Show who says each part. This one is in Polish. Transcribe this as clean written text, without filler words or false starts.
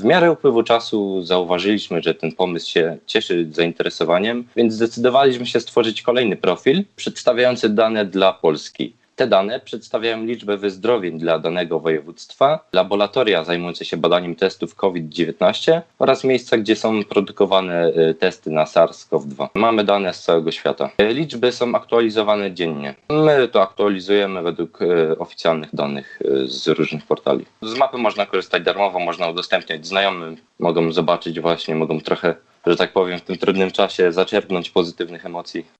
Speaker 1: W miarę upływu czasu zauważyliśmy, że ten pomysł się cieszy zainteresowaniem, więc zdecydowaliśmy się stworzyć kolejny profil przedstawiający dane dla Polski. Te dane przedstawiają liczbę wyzdrowień dla danego województwa, laboratoria zajmujące się badaniem testów COVID-19 oraz miejsca, gdzie są produkowane testy na SARS-CoV-2. Mamy dane z całego świata. Liczby są aktualizowane dziennie. My to aktualizujemy według oficjalnych danych z różnych portali. Z mapy można korzystać darmowo, można udostępniać znajomym, mogą zobaczyć właśnie, mogą trochę, że tak powiem, w tym trudnym czasie zaczerpnąć pozytywnych emocji.